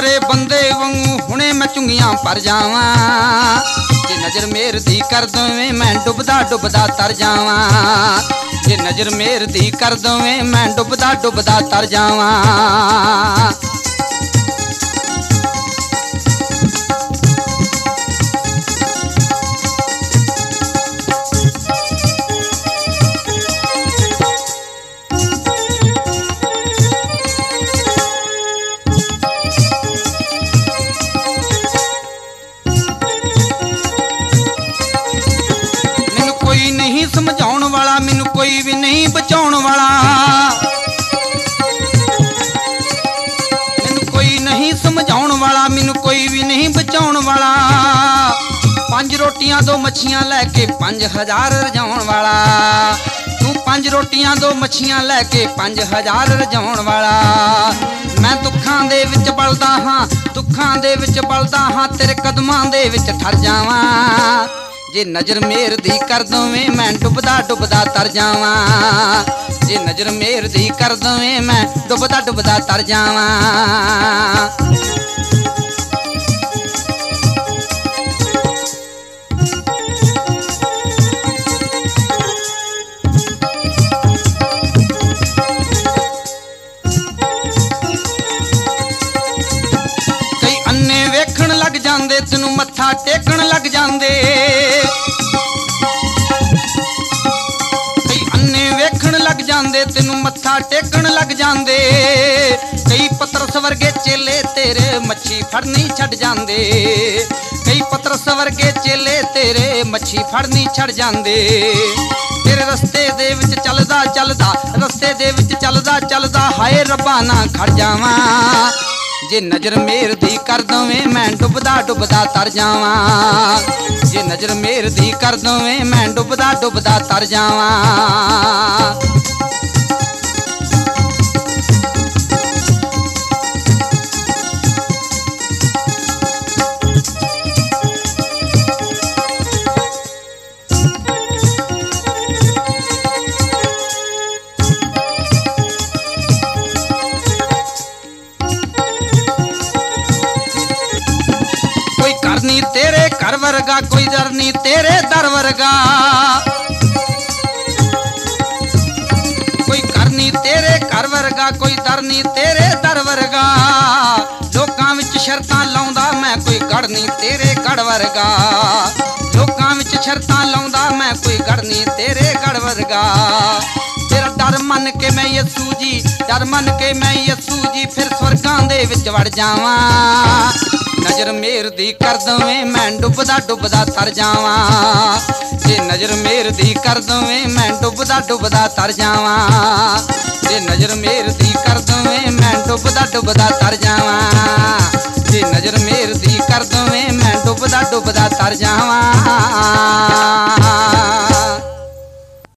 मारे बंदे वांगू हुणे मैं चुंगियां पर जावां। जे नजर मेर दी कर दोवें मैं डुबदा डुबदा तर जावां। जे नजर मेर दी कर दोवें मैं डुबदा डुबदा तर जावां। कोई नहीं समझाउण वाला, मैनू कोई भी नहीं बचाउण वाला। मैनू कोई नहीं समझाउण वाला, मैनू कोई भी नहीं बचाउण वाला। 5 रोटियां 2 मच्छियां लैके 5000 रजाउण वाला। तू 5 रोटियां 2 मच्छियां लैके 5000 रजाउण वाला। मैं दुखां दे विच बलदा हां, दुखां दे विच बलदा हां, तेरे कदमां दे विच ठर जावां। जे नजर मेर दी कर दोवें मैं डुबदा डुबदा तर जावां। जे नजर मेर दी कर दोवें मैं डुबदा डुबदा तर जावां। कई अन्ने वेखण लग जांदे, तैनू मत्था टेकण लग जांदे। कई अन्ने वेखण लग जांदे, तैनू मत्था टेकण लग जांदे। कई पतरस वर्गे चेले तेरे मच्छी फड़नी छड़ जांदे। कई पतरस वर्गे चेले तेरे मच्छी फड़नी छड़ जांदे। तेरे रस्ते दे विच चलदा चलदा, रस्ते दे विच चलदा चलदा हाय रब्बा ना खड़ जावां। जे नजर मेर दी कर दोवें मैं डुबदा डुबदा तर जावां। जे नजर मेर दी कर दोवें मैं डुबदा डुबदा तर जावां। नहीं तेरे घर वर्गा, कोई दर नहीं तेरे दर वर्गा। कोई घर नहीं तेरे घर वर्गा, कोई दर नहीं तेरे दर वर्गा। लोकां विच शर्तां लाउंदा मैं, कोई गढ़ नहीं तेरे गढ़ वर्गा। लोकां विच शर्तां लाउंदा मैं, कोई गढ़ नहीं तेरे गढ़ वर्गा। तेरा डर मन के मैं यसू जी, डर मन के मैं यसू जी, फिर स्वर्गां दे विच वड़ जावां। नजर मेर दी कर दोवें मैं डुबदा डुबदा तर जावां। जे नजर मेर दी कर दोवें मैं डुबदा डुबदा तर जावां। जे नजर मेर दी कर दोवें मैं डुबदा डुबदा तर जावां। जे नजर मेर दी कर दोवें मैं डुबदा डुबदा तर जावां।